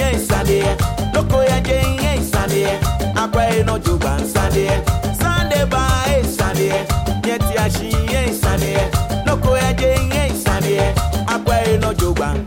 Sunday. Loco ya Jane Sunday. Aqua no Juban Sunday. Sunday by Sunday. Yet ya she Sunday. Loco ya Jane Sunday. Aqua no Juban.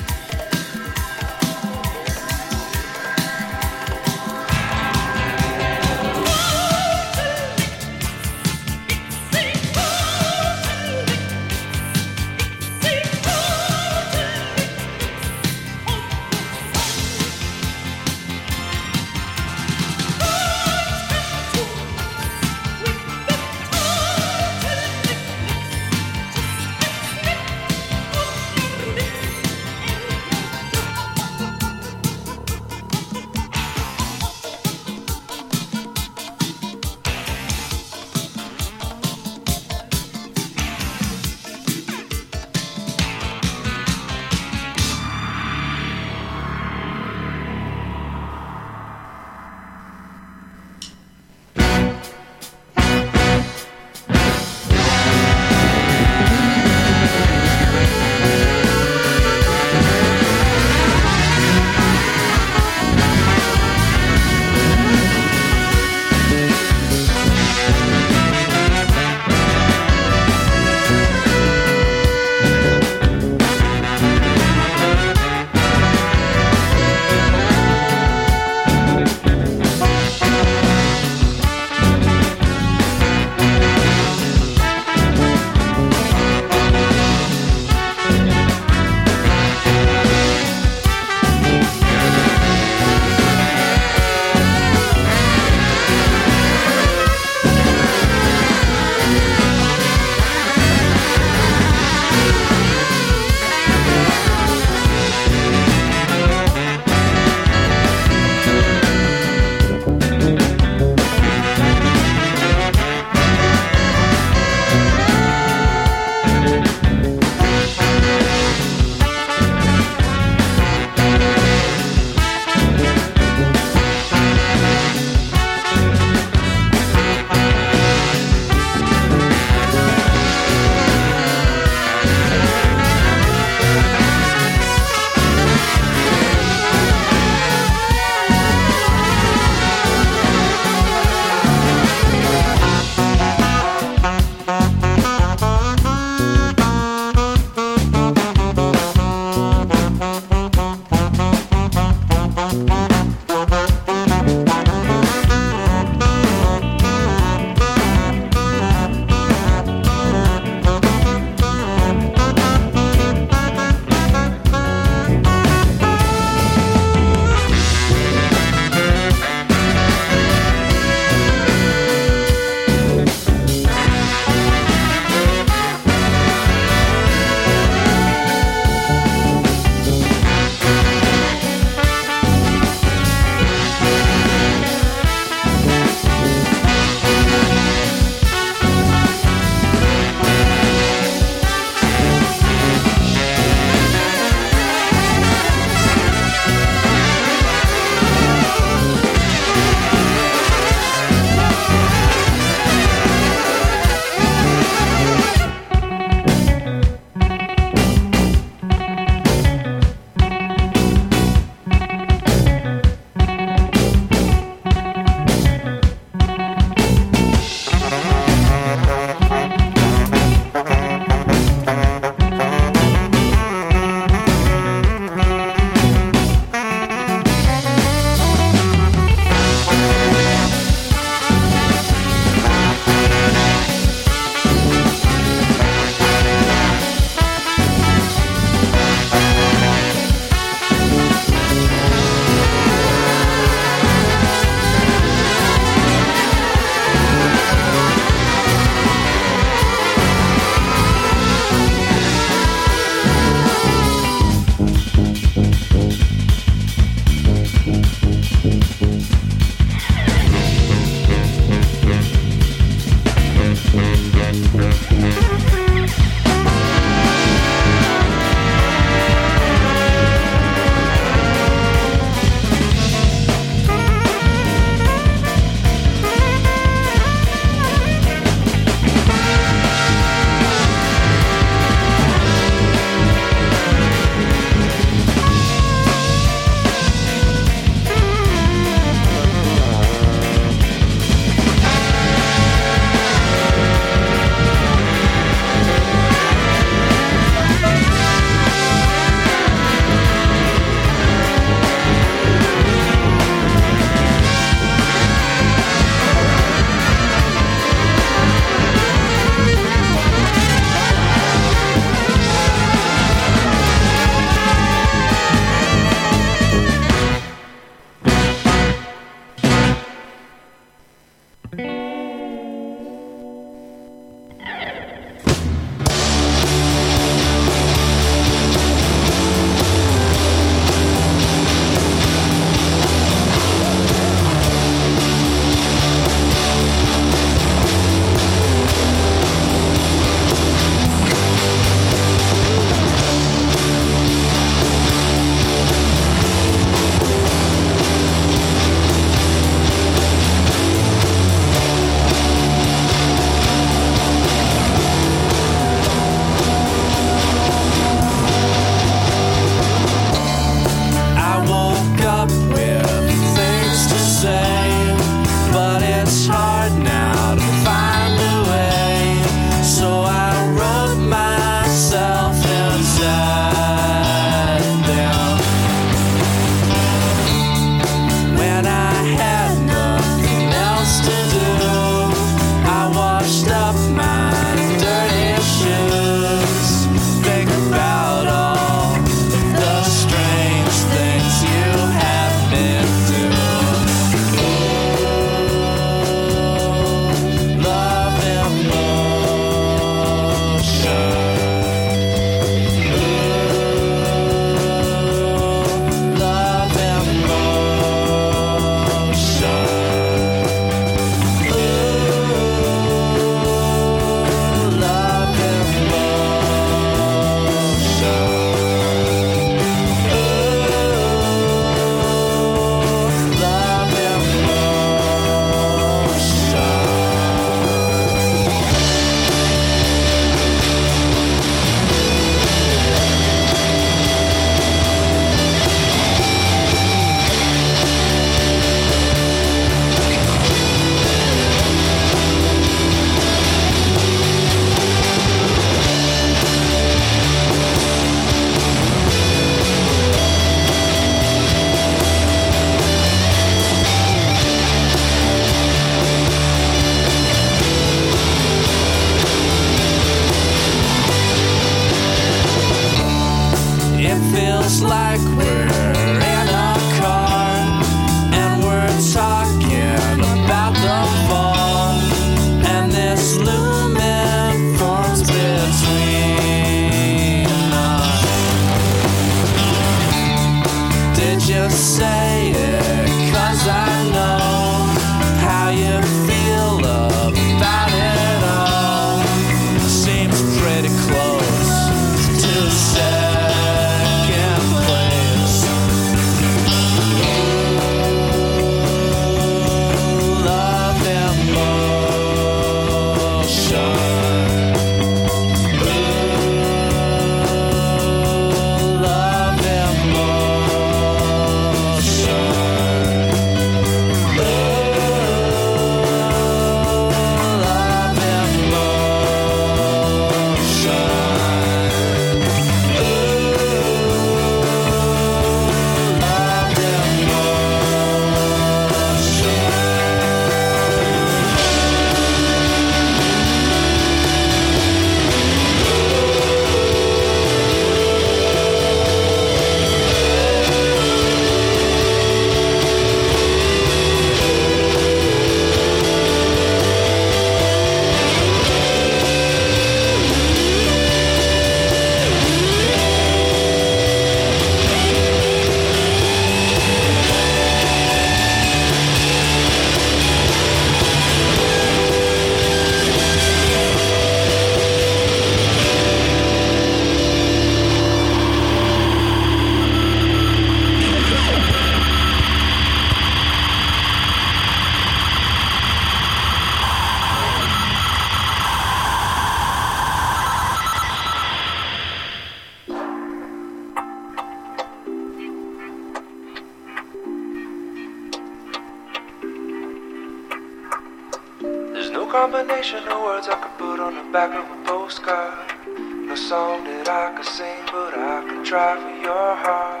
combination of words I could put on the back of a postcard. No song that I could sing, but I could try for your heart.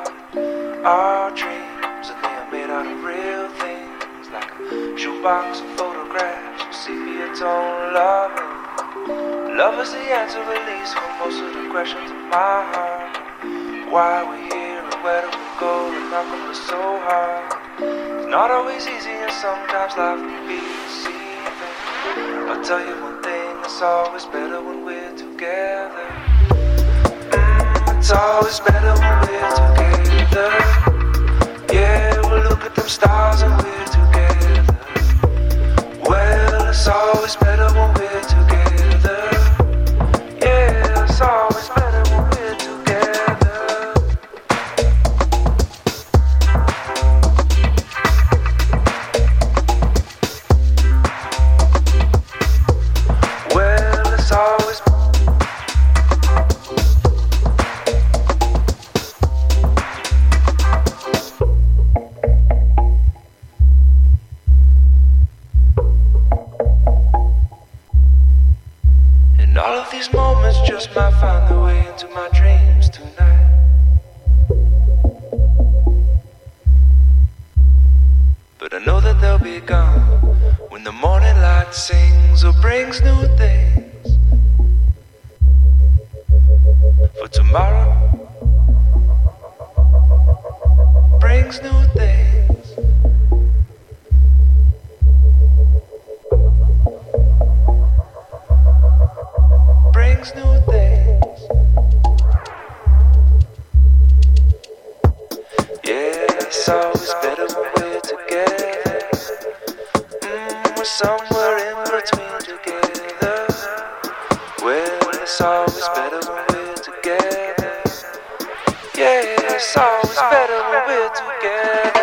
Our dreams, and they are made out of real things, like a shoebox of photographs with sepia tone loving. Love is the answer, at least, for most of the questions in my heart. Why we here and where do we go, and how come it's so hard? It's not always easy, and sometimes life can be a sea tell you one thing, it's always better when we're together. It's always better when we're together. Yeah, we'll look at them stars and we're together. Well, it's always better when we're together. Yeah, it's always better when we're together. Well, it's always all of these moments just might find their way into my dreams tonight. But I know that they'll be gone when the morning light sings or brings new things. For tomorrow brings new things. Brings new things. Yeah, it's always better when we're together. We're somewhere in between together. Well, it's always better when we're together. Yeah, it's always better when we're together.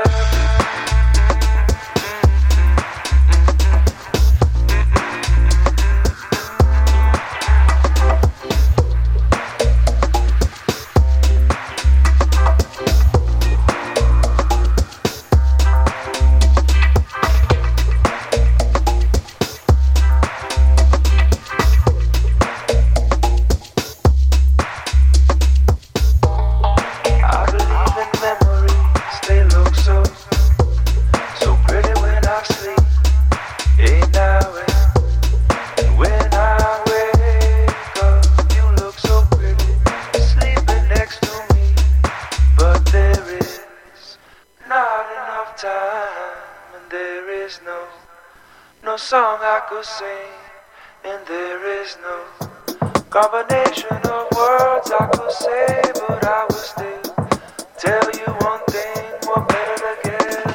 No song I could sing, and there is no combination of words I could say, but I will still tell you one thing, we're better together.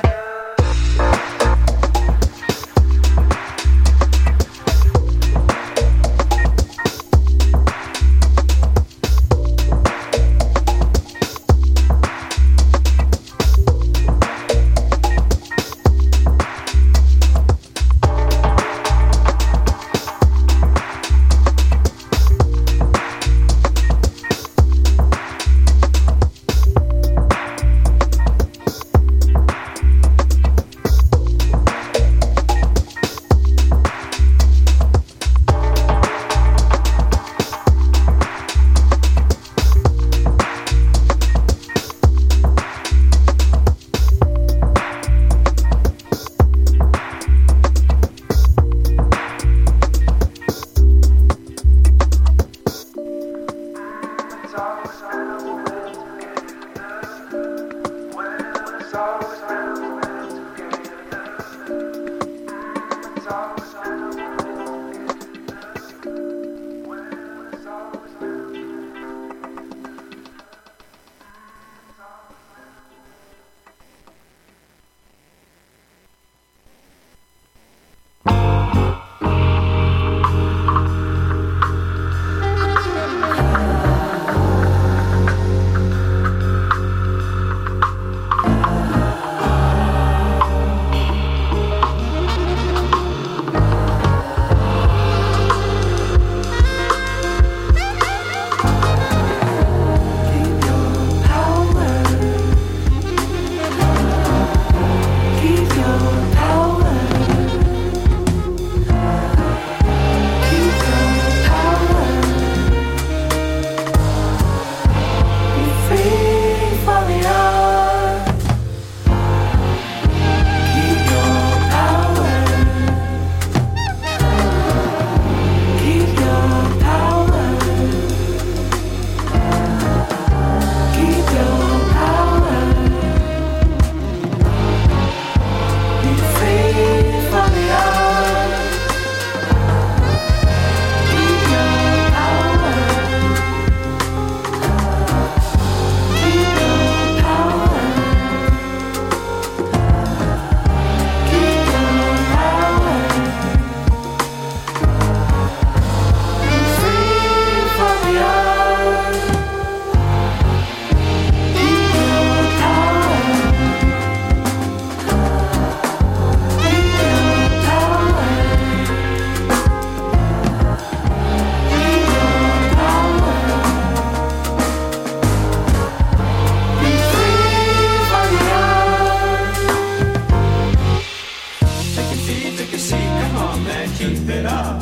keep it up.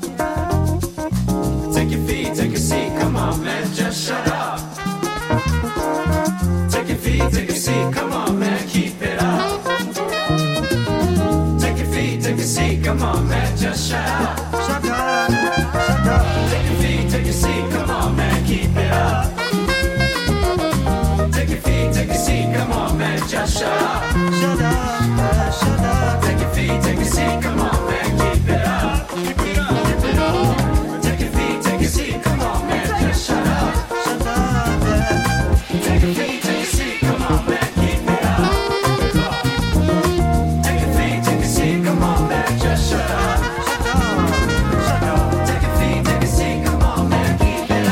Take your feet, take a seat, come on, man, just shut up. Take your feet, take a seat, come on, man, keep it up. Take your feet, take a seat, come on, man, just shut up. Shut up, shut up. Take your feet, take a seat, come on, man, keep it up. Take your feet, take a seat, come on, man, just shut up. Shut up, shut up. Take your feet, take a seat, come on, man, keep it up. Keep it up, keep it up. Take your feet, take a seat, come on, man, just shut up. Shut up, yeah. Take your feet, take a seat, come on, man, keep it up. Take your feet, take a seat, come on, man, just shut up. Shut up, shut up. Take your feet, take a seat, come on, man, keep it up.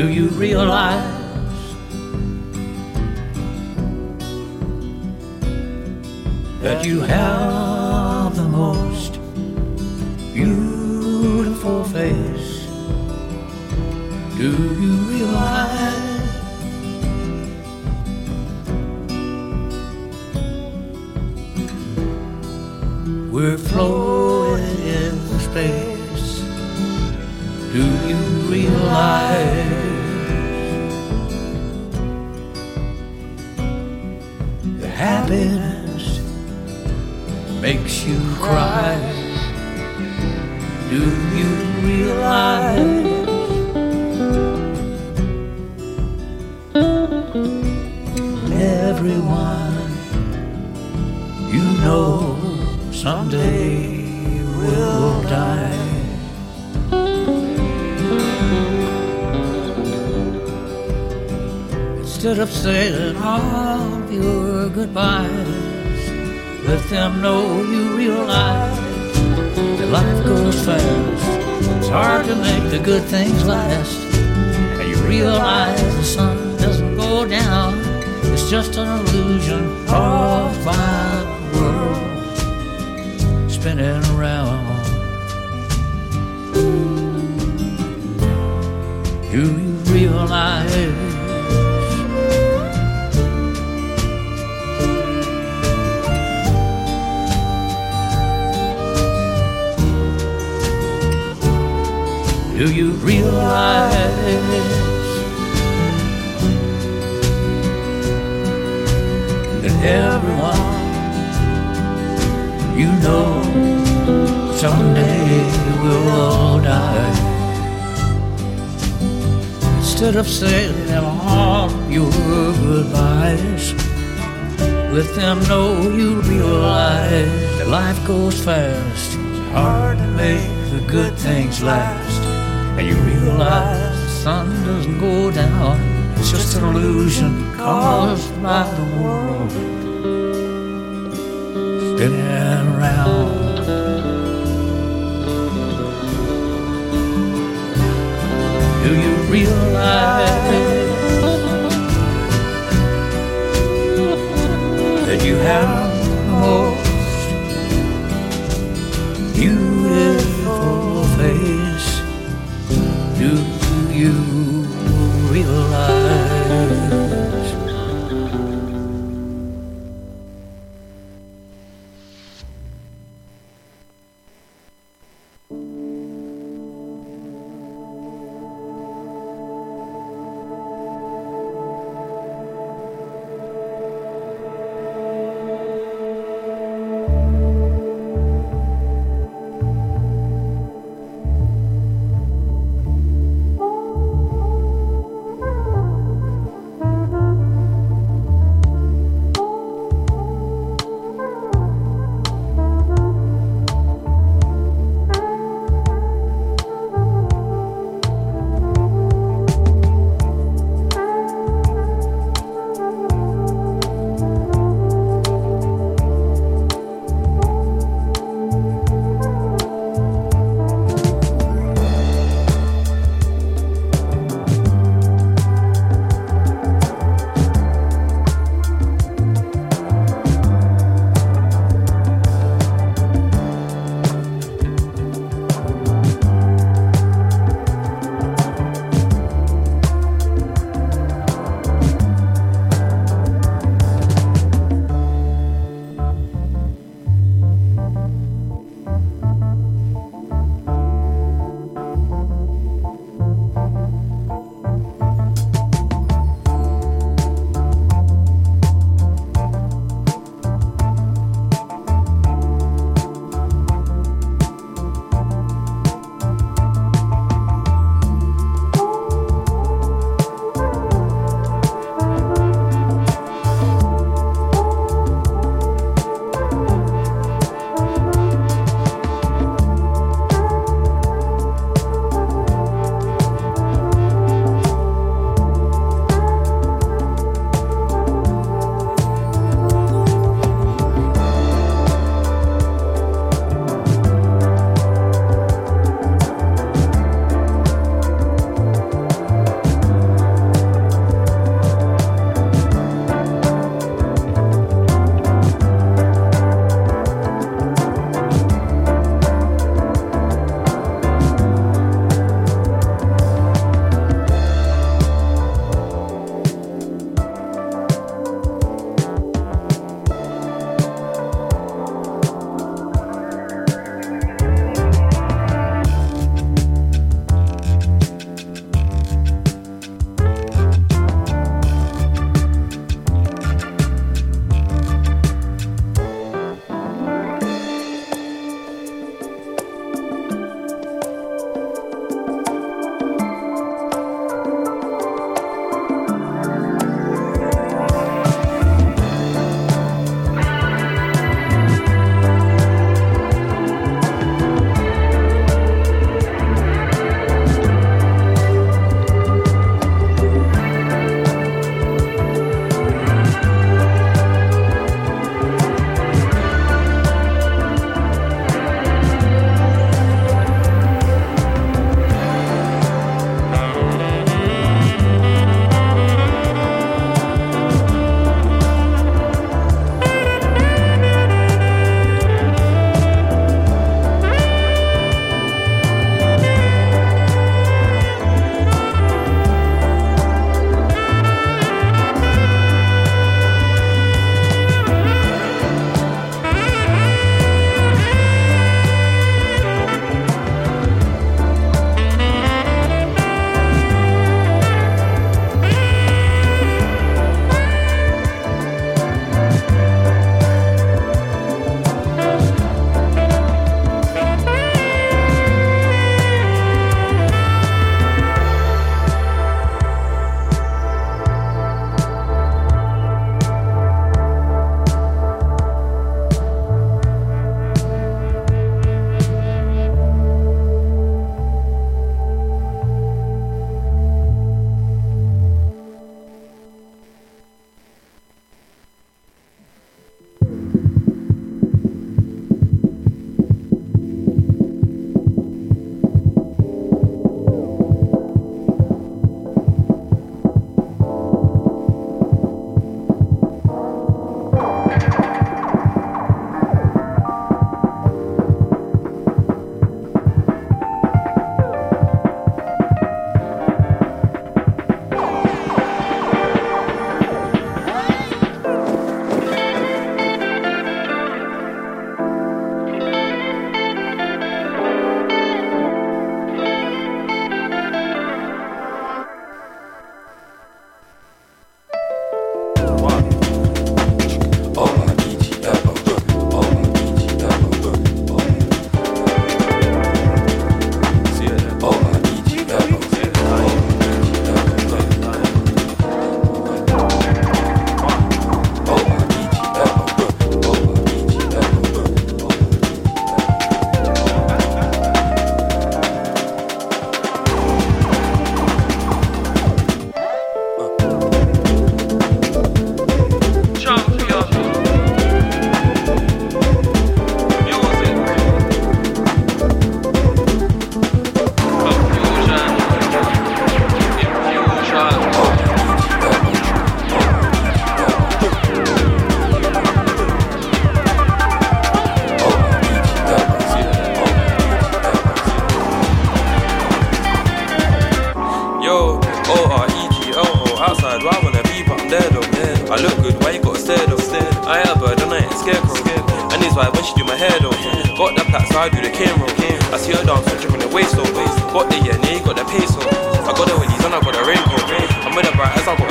Do you realize that you have the most beautiful face? Do you realize we're floating in space? Do you realize the happiness makes you cry? Do you realize everyone you know someday will die? Instead of saying all your goodbyes, let them know you realize that life goes fast. It's hard to make the good things last. And you realize the sun doesn't go down. It's just an illusion caused by the world spinning around. Do you realize do you realize that everyone you know someday will die? Instead of saying all your goodbyes, let them know you realize that life goes fast. It's hard to make the good things last. And you realize the sun doesn't go down. It's just an illusion caused by the world spinning around. Do you realize that you have the most beautiful face? Do you realize? I look good, why you gotta stare though? I ain't a bird and I ain't a scarecrow. And it's why when she do my hair though, got the plaits, so I do the cane roll. I see her dance, tripping the waist though. Got the yen, got the peso. I got the willies and I got the raincoat. I'm with the bright as I got